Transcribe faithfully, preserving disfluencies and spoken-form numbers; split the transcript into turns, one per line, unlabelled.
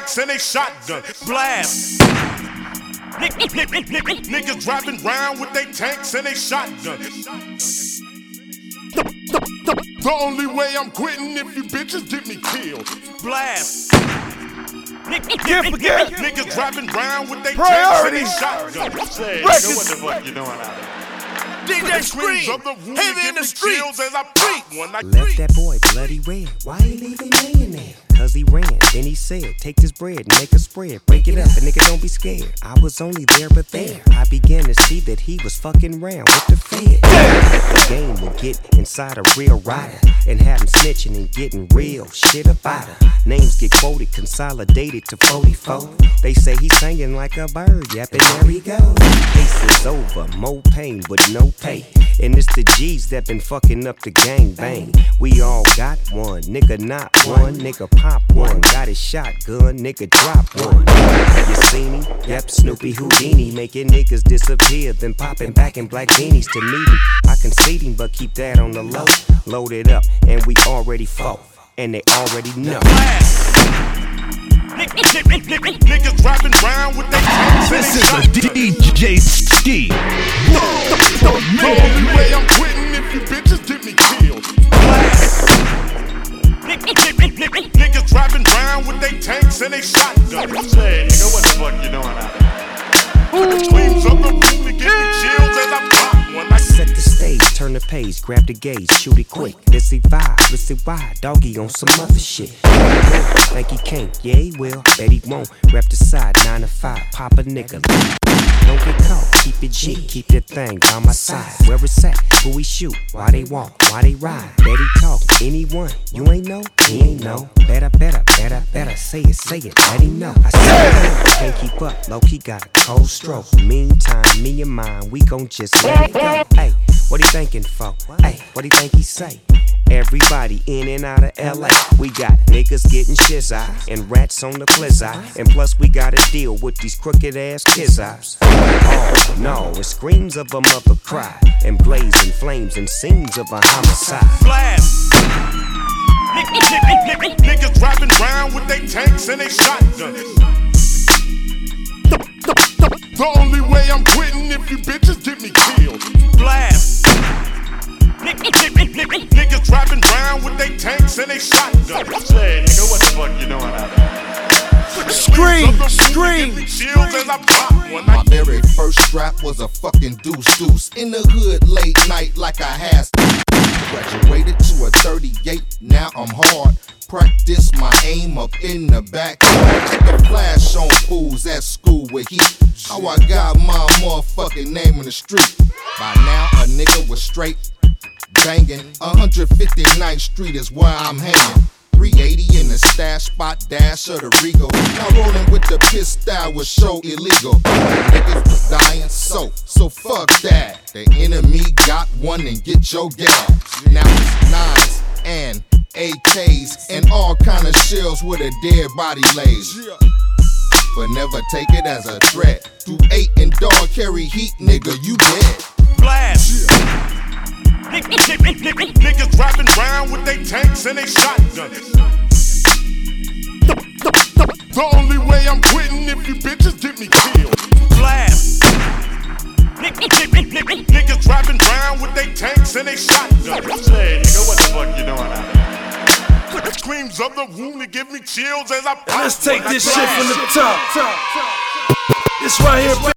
tanks and they shotgun. Blast. Niggas driving round with they tanks and they shotgun. The only way I'm quitting if you bitches get me killed. Blast.
Can't forget.
Niggas driving round with they tanks and they shotgun.
Say, nigga, what the fuck you doing out there?
D J Scream, heavy in the streets.
As I pop one, I
left that boy bloody red. Why he leave him laying there? Cause he ran, then he said, take this bread and make a spread. Break it up, and nigga don't be scared. I was only there but there. I began to see that he was fucking round with the fed. The game would get inside a real rider and have him snitching and getting real shit about her. Names get quoted, consolidated to forty-four. They say he's singing like a bird, yapping there he goes. Case is over, more pain with no pay. And it's the G's that been fucking up the gang bang. We all got one, nigga not one, nigga pop one. Got his shotgun, nigga drop one. You see me? Yep, Snoopy Houdini, making niggas disappear, then popping back in black beanies to meet him. I concede him, but keep that on the low. Load it up, and we already fought, and they already know.
Niggas driving round with they tanks and they shotgun.
This is a D J Ski.
The only way I'm quitting if you bitches get me killed. Blast. Niggas driving round with they tanks and they shotgun.
Say, nigga, what the fuck you doing out there?
The screams of the room to give me chills as I pop one. I
set the stage, turn the page, grab the gauge, shoot it quick. Let's see vibe, let's see why. Doggy on some other shit. Think he can't, yeah he will, bet he won't. Rep the side, nine to five, pop a nigga. Don't get caught, keep it G, keep that thing by my side. Where it's at, who we shoot, why they walk, why they ride. Bet he talk, anyone, you ain't know, he ain't know. Better, better, better, better, say it, say it, let him know. I said it, can't keep up, low-key got a cold stroke. Meantime, me and mine, we gon' just let it go. Hey, what he thinking for? Hey, what he think he say? Everybody in and out of L A. We got niggas getting shizzy and rats on the blizzy. And plus we gotta deal with these crooked ass kids-ops. Oh no, it screams of a mother cry and blazing flames and scenes of a homicide.
Blast. Niggas driving round with they tanks and they shotgun. The only way I'm quitting if you bitches get me killed. Blast. Niggas driving round with they tanks and they shotgun.
Say, nigga, what the fuck you doing out there?
Scream, scream.
My very first strap was a fucking deuce deuce. In the hood late night like I had. Graduated to a thirty-eight, now I'm hard. Practice my aim up in the back. Took a flash on fools at school with heat. How I got my motherfucking name in the street. By now a nigga was straight banging. one fifty-ninth Street is where I'm hanging. three eighty in the stash spot, dash of the Regal. Now rolling with the piss style was so illegal. Niggas was dying, so, so fuck that. The enemy got one and get your gas. Now it's nines and A Ks and all kind of shells with a dead body lays. But never take it as a threat. Through eight and dog carry heat, nigga, you dead.
Blast. Niggas driving round with they tanks and they shotgun. The only way I'm quitting if you bitches get me killed. Blast. Niggas driving round with they tanks and they shotgun.
Say, nigga, what the fuck you doing out there?
The screams of the room to give me chills as I pop.
Let's take this shit from the top. This right here.